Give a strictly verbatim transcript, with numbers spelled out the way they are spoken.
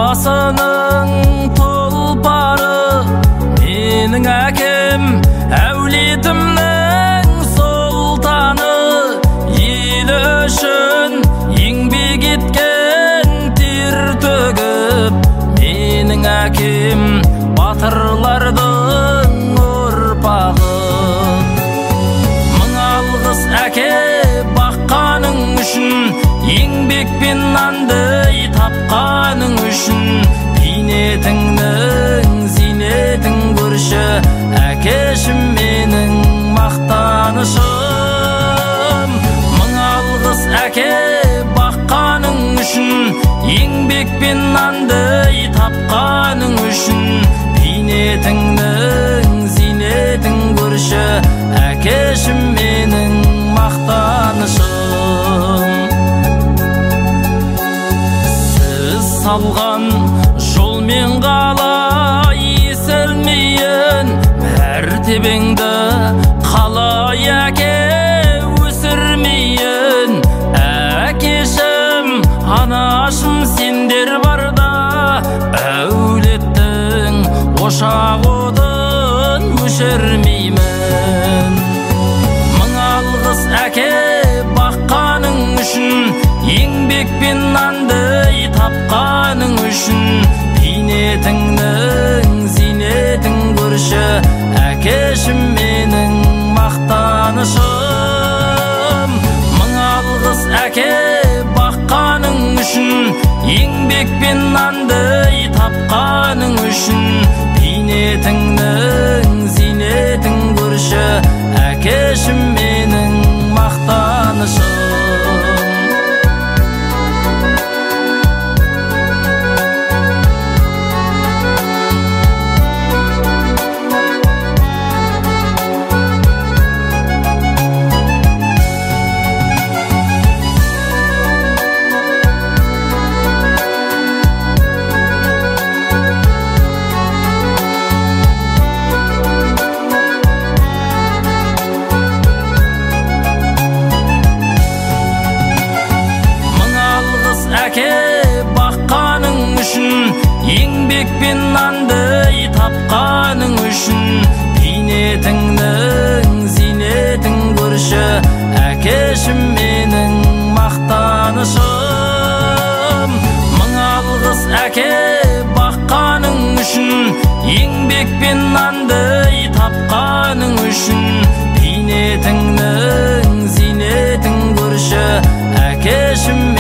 даласының тұлпары менің әкем, әулетімнің сұлтаны, елі үшін еңбек еткен тер төгіп. Менің әкем батырлардың ұрпағы. Мың алғыс әке баққаның үшін, еңбекпен нанды тапқаның үшін. Бейнетіңнің зейнетін көрші, әкешім менің мақтанышым. Мың алғыс әке баққаның үшін, еңбекпен нанды тапқаның үшін. Бейнетіңнің зейнетін көрші, әкешім менің мақтанышым. Сіз салған жолмен қалай есілмейін, мәртебеңді қалай әке өсірмейін. Әкешім, анашым, сендер барда әулеттің ошақ отын өшірмеймін. Мың алғыс әке баққаның үшін, еңбекпен нанды тапқаның үшін. Бейнетіңнің зейнетін көрші, әкешім менің мақтанышым. Мың алғыс әке баққаның үшін, еңбекпен нанды тапқаның үшін. Бейнетіңнің зейнетін көрші, әкешім менің мақтанышым. Баққаның үшін, еңбекпен нанды тапқаның үшін. Бейнетіңнің зейнетін көрші, әкешім менің мақтанышым. Мың алғыс әке баққаның үшін, еңбекпен нанды тапқаның үшін. Бейнетіңнің зейнетін көрші, әкешім